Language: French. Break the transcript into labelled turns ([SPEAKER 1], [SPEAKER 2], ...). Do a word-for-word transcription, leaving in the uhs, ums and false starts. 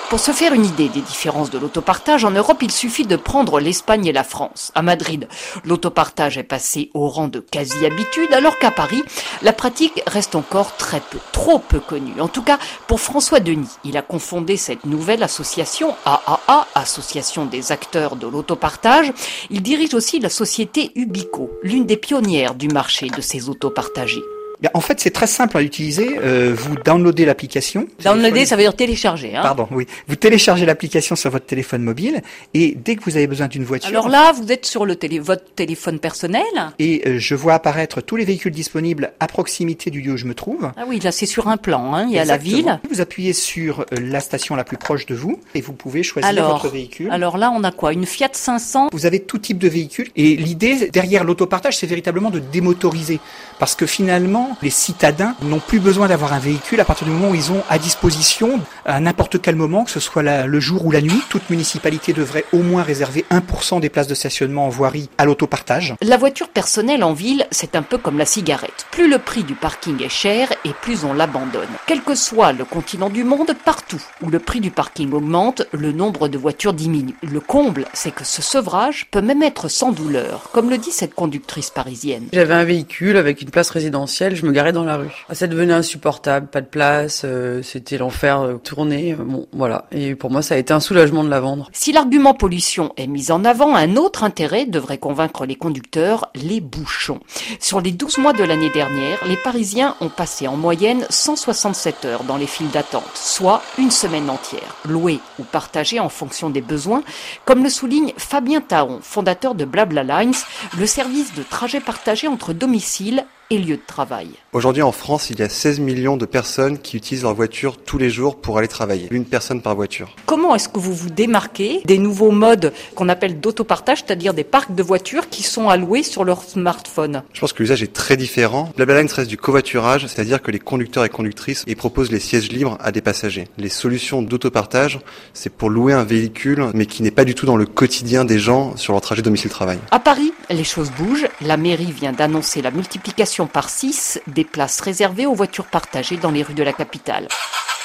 [SPEAKER 1] Pour se faire une idée des différences de l'autopartage, en Europe, il suffit de prendre l'Espagne et la France. À Madrid, l'autopartage est passé au rang de quasi-habitude, alors qu'à Paris, la pratique reste encore très peu, trop peu connue. En tout cas, pour François Denis, il a confondé cette nouvelle association, A A A, Association des acteurs de l'autopartage. Il dirige aussi la société Ubico, l'une des pionnières du marché de ces autopartagés.
[SPEAKER 2] En fait, c'est très simple à utiliser. Euh, vous downloadez l'application.
[SPEAKER 1] Downloader, ça veut dire télécharger. Hein.
[SPEAKER 2] Pardon, oui. Vous téléchargez l'application sur votre téléphone mobile et dès que vous avez besoin d'une voiture...
[SPEAKER 1] Alors là, vous êtes sur le télé, votre téléphone personnel.
[SPEAKER 2] Et euh, je vois apparaître tous les véhicules disponibles à proximité du lieu où je me trouve.
[SPEAKER 1] Ah oui, là, c'est sur un plan. Hein. Il y a Exactement. La ville.
[SPEAKER 2] Vous appuyez sur euh, la station la plus proche de vous et vous pouvez choisir
[SPEAKER 1] alors,
[SPEAKER 2] votre véhicule.
[SPEAKER 1] Alors là, on a quoi? Une Fiat cinq cents.
[SPEAKER 2] Vous avez tout type de véhicule. Et l'idée derrière l'autopartage, c'est véritablement de démotoriser. Parce que finalement, les citadins n'ont plus besoin d'avoir un véhicule à partir du moment où ils ont à disposition, à n'importe quel moment, que ce soit la, le jour ou la nuit. Toute municipalité devrait au moins réserver un pour cent des places de stationnement en voirie à l'autopartage.
[SPEAKER 1] La voiture personnelle en ville, c'est un peu comme la cigarette. Plus le prix du parking est cher et plus on l'abandonne. Quel que soit le continent du monde, partout où le prix du parking augmente, le nombre de voitures diminue. Le comble, c'est que ce sevrage peut même être sans douleur, comme le dit cette conductrice parisienne.
[SPEAKER 3] J'avais un véhicule avec une place résidentielle, je me garais dans la rue. Ça devenait insupportable, pas de place, euh, c'était l'enfer, euh, tourner, euh, bon voilà. Et pour moi, ça a été un soulagement de la vendre.
[SPEAKER 1] Si l'argument pollution est mis en avant, un autre intérêt devrait convaincre les conducteurs, les bouchons. Sur les douze mois de l'année dernière, les Parisiens ont passé en moyenne cent soixante-sept heures dans les files d'attente, soit une semaine entière, louée ou partagée en fonction des besoins, comme le souligne Fabien Taon, fondateur de Blabla Lines, le service de trajet partagé entre domicile et lieu de travail.
[SPEAKER 4] Aujourd'hui en France, il y a seize millions de personnes qui utilisent leur voiture tous les jours pour aller travailler. Une personne par voiture.
[SPEAKER 1] Comment est-ce que vous vous démarquez des nouveaux modes qu'on appelle d'autopartage, c'est-à-dire des parcs de voitures qui sont alloués sur leur smartphone?
[SPEAKER 4] Je pense que l'usage est très différent. Blabla Lines reste du covoiturage, c'est-à-dire que les conducteurs et conductrices y proposent les sièges libres à des passagers. Les solutions d'autopartage, c'est pour louer un véhicule, mais qui n'est pas du tout dans le quotidien des gens sur leur trajet domicile-travail.
[SPEAKER 1] À Paris, les choses bougent. La mairie vient d'annoncer la multiplication par six des places réservées aux voitures partagées dans les rues de la capitale.